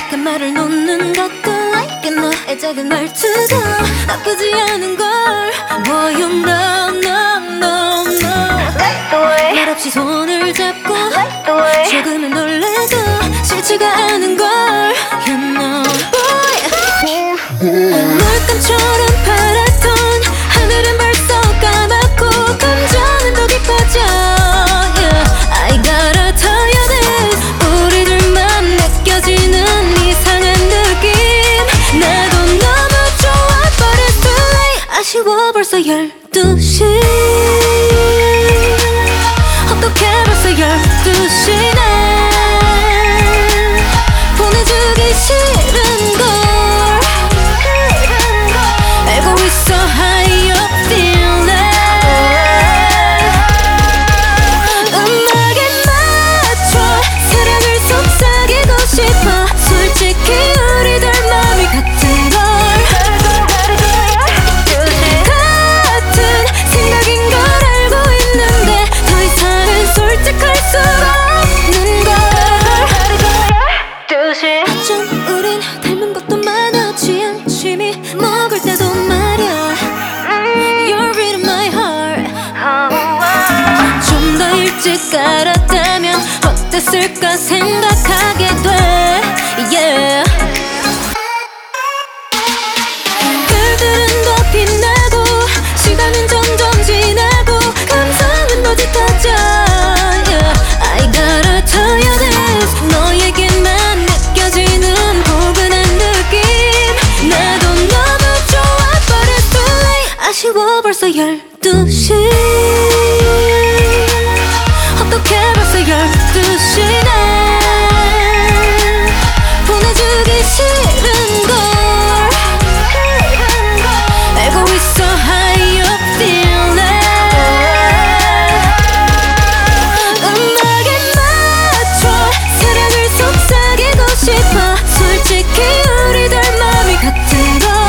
어색한 말을 놓는 것도 like 너의 작은 말투도 나쁘지 않은 걸 Boy you know no no no 말없이 손을 잡고 조금은 놀래도 싫지가 않은 걸 You know boy 물감처럼 파랗던 하늘은 벌써 까맣고 감정은 더 깊어져 yeah. I gotta tell you this 우리들만 느껴지는 이상한 느낌 나도 너무 좋아 but it's too late 아쉬워 벌써 12시 어떡해 벌써 12시네 보내주기 싫은걸 알고 있어 how you feeling 음악에 맞춰 사랑을 속삭이고 싶어 솔직히 우리들 맘이 같은 걸 같은 생각인 걸 알고 있는데 더 이상은 솔직할 수가 없는 걸 어쩜 우린 닮은 것도 많아 취한 취미 먹을 때도 말야 You're reading my heart 좀 더 일찍 알았다면 어땠을까 생각하게 돼 yeah. 별들은 더 빛나고 시간은 점점 지나고 감성은 더 짙어져 yeah. I gotta tell you this 너에게만 느껴지는 포근한 느낌 나도 너무 좋아 but it's too late 아쉬워 벌써 12시 어떡해 벌써 12시네 보내주기 싫은걸 알고 있어 how you feeling 음악에 맞춰 사랑을 속삭이고 싶어 솔직히 우리들 맘이 같은 걸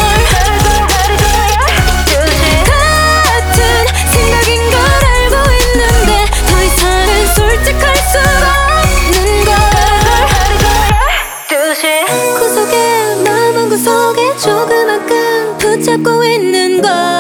같은 생각인 걸 알고 있는데 더 이상은 솔직할 수가 없는 걸 구석에 마음 구석에 조그만큼 붙잡고 있는 걸